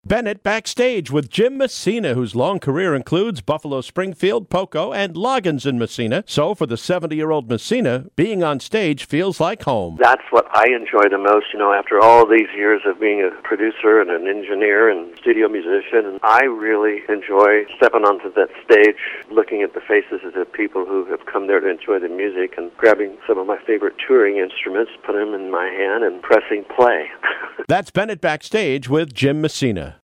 Bennett backstage with Jim Messina, whose long career includes Buffalo Springfield, Poco, and Loggins in Messina. So for the 70-year-old Messina, being on stage feels like home. That's what I enjoy the most, after all these years of being a producer and an engineer and studio musician. And I really enjoy stepping onto that stage, looking at the faces of the people who have come there to enjoy the music and grabbing some of my favorite touring instruments, putting them in my hand and pressing play. That's Bennett backstage with Jim Messina.